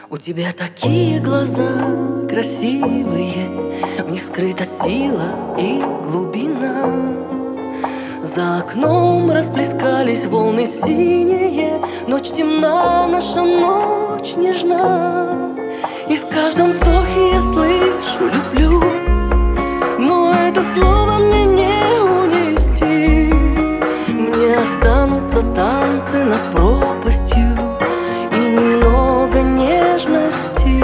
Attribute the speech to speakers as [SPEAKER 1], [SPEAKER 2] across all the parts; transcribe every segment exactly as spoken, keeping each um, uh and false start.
[SPEAKER 1] У тебя такие глаза красивые, в них скрыта сила и глубина. За окном расплескались волны синие, ночь темна, наша ночь нежна. И в каждом вздохе я слышу «люблю», но это слово мне не унести. Мне останутся танцы над пропастью и немного нежности.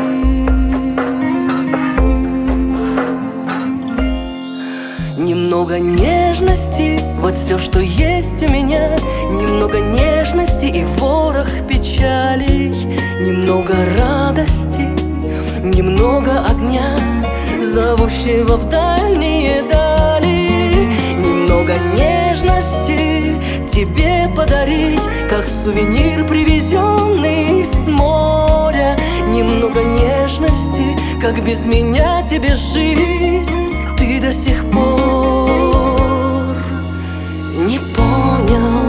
[SPEAKER 1] Немного нежности, вот все, что есть у меня. Немного нежности и ворох печалей. Немного радости, немного огня, зовущего в дальние дали. Немного нежности тебе подарить, как сувенир, привезенный с моря. Немного нежности, как без меня тебе жить. Ты до сих пор не понял.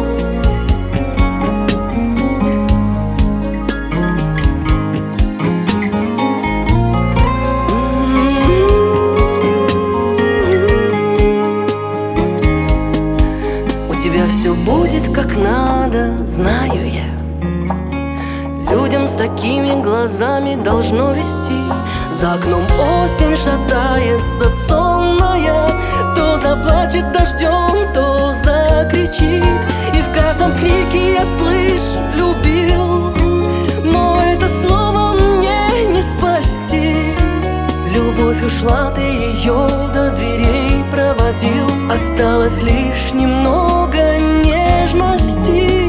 [SPEAKER 1] У тебя все будет как надо, знаю я. Людям с такими глазами должно вести. За окном осень шатается сонная, то заплачет дождем, то закричит. И в каждом крике я слышу «любил», но это слово мне не спасти. Любовь ушла, ты ее до дверей проводил. Осталось лишь немного нежности.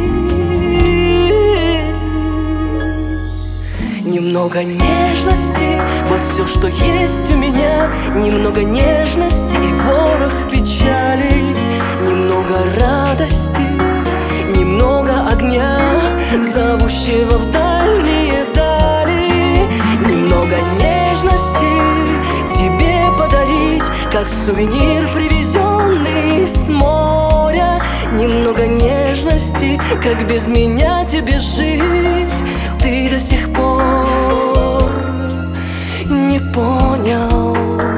[SPEAKER 1] Немного нежности, вот все, что есть у меня. Немного нежности и ворох печалей. Немного радости, немного огня, зовущего в дальние дали. Немного нежности тебе подарить, как сувенир, привезенный с моря. Немного нежности, как без меня тебе жить. Ты до сих пор не понял.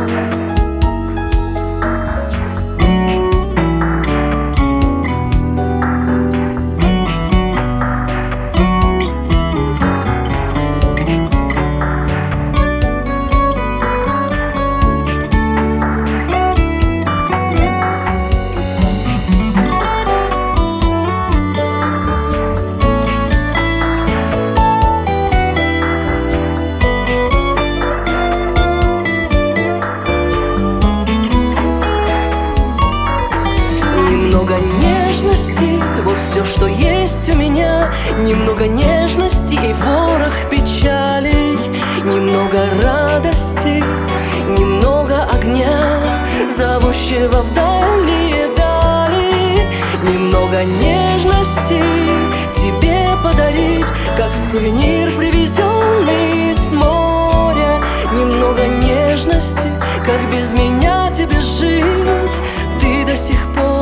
[SPEAKER 1] Немного нежности, вот все, что есть у меня. Немного нежности и ворох печалей. Немного радости, немного огня, зовущего в дальние дали. Немного нежности тебе подарить, как сувенир, привезенный с моря. Немного нежности, как без меня тебе жить. Ты до сих пор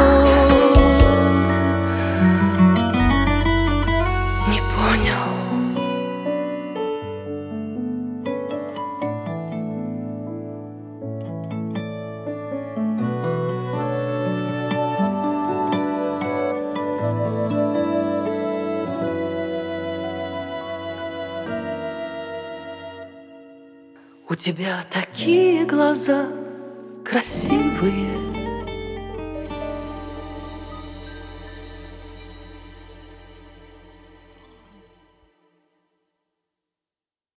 [SPEAKER 1] не понял. У тебя такие глаза красивые,